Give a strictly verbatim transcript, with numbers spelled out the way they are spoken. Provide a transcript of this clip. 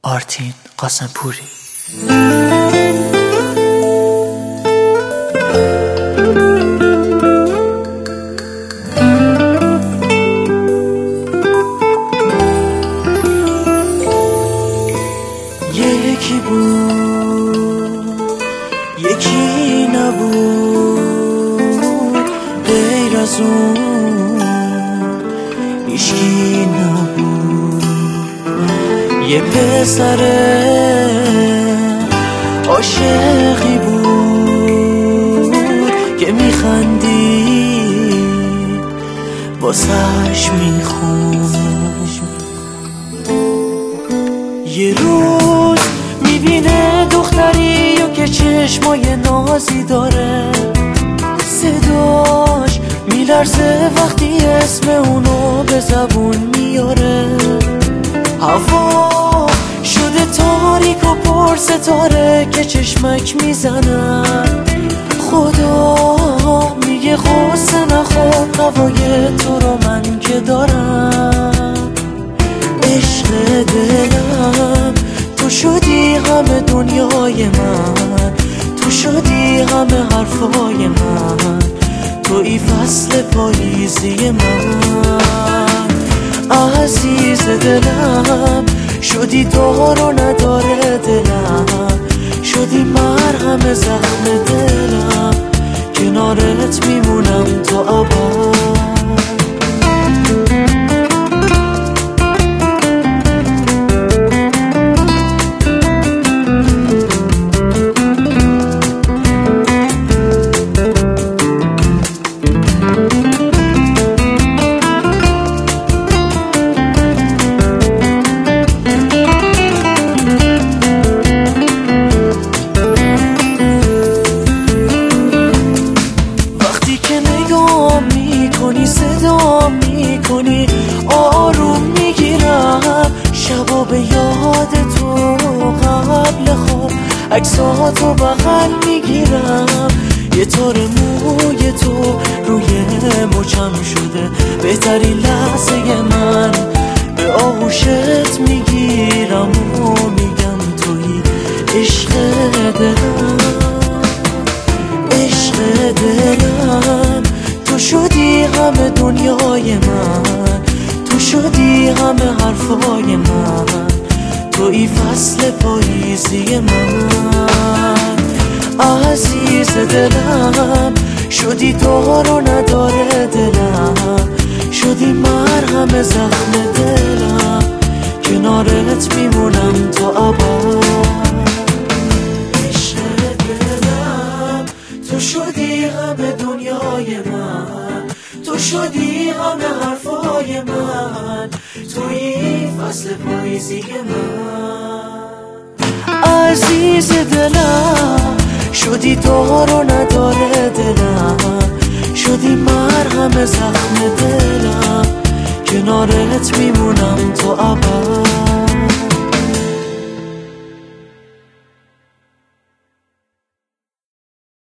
آرتین قاسمپوری. یکی بود یکی نبود، غیر از اون هیچکی نبود. یه پسر عاشقی بود که میخندید واسش میخوند. یه روز میبینه دختری و که چشمای نازی داره، صداش میلرزه وقتی اسم اونو به زبون میاره. هوا شده تاریک و پر ستاره که چشمک میزنن. خدا میگه غصه نخور، هوای تو رو من که دارم. عشق دلم تو شدی همه دنیای من، تو شدی همه حرفای من، توی فصل پاییزی من. عزیز دلم شدی دار و نداره دلم، شدی مرهم زخم دلم، کنارت میمونم تا ابد. صدا میکنی آروم میگیرم، شبا به یاد تو قبل خواب عکساتو بغل میگیرم. یه تار موی تو روی مچم شده بهترین لحظه من، به آغوشت میگیرم و میگم توی عشق دلم. عشق دلم تو شدی همه دنیای من، تو شدی همه حرفای من، توی فصل پاییزی من. عزیز دلم شدی دار و نداره دلم، شدی مرهم زخم دلم، کنارت میمونم تا ابد. عشق دلم تو شدی همه دنیای من، تو شدی همه حرفای من، توی فصل پاییزی من. عزیز دلم شدی دار و نداره دلم، شدی مرهم زخم دلم، کنارت میمونم تا ابد.